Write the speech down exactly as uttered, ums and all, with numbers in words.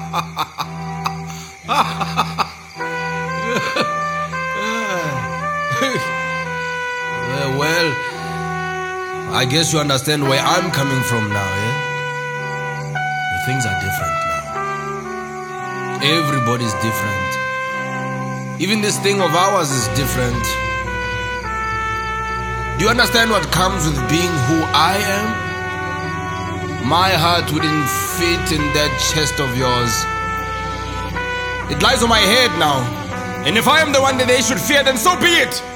Well, I guess you understand where I'm coming from now, yeah? The things are different now. Everybody's different. Even this thing of ours is different. Do you understand what comes with being who I am? My heart wouldn't fit in that chest of yours. It lies on my head now. And if I am the one that they should fear, then so be it.